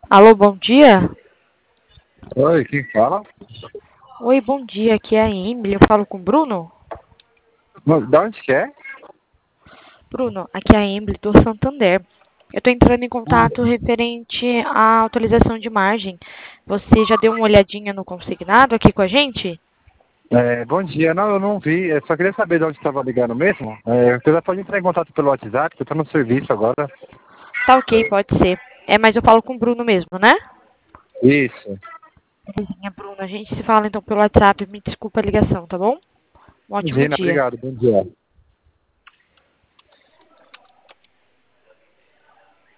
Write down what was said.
Alô, bom dia? Oi, quem fala? Oi, bom dia, aqui é a Emily, eu falo com o Bruno? Da onde que é? Bruno, aqui é a Emily do Santander. Eu estou entrando em contato referente à atualização de margem. Você já deu uma olhadinha no consignado aqui com a gente? Bom dia, não, eu não vi, eu só queria saber de onde estava ligando mesmo. Você já pode entrar em contato pelo WhatsApp, que eu estou no serviço agora. Tá ok, pode ser. É, mas eu falo com o Bruno mesmo, né? Isso. Belezinha, Bruno. A gente se fala então pelo WhatsApp. Me desculpa a ligação, tá bom? Um ótimo Imagina, dia. obrigado, bom dia.